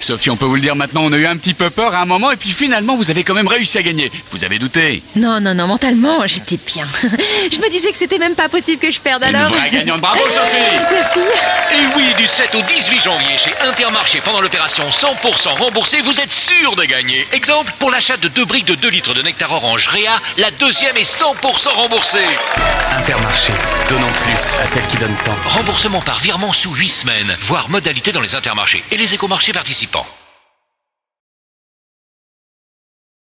Sophie, on peut vous le dire maintenant, on a eu un petit peu peur à un moment et puis finalement vous avez quand même réussi à gagner. Vous avez douté. Non, mentalement, j'étais bien. Je me disais que c'était même pas possible que je perde alors. Une vraie gagnante, bravo Sophie. Merci. Et oui, du 7 au 18 janvier, chez Intermarché, pendant l'opération 100% remboursé, vous êtes sûr de gagner. Exemple, pour l'achat de 2 briques de 2 litres de nectar orange Réa, la deuxième est 100% remboursée. Intermarché, donnant plus à celle qui donne tant. Remboursement par virement sous 8 semaines, voire modalité dans les intermarchés et les écomarchés participants.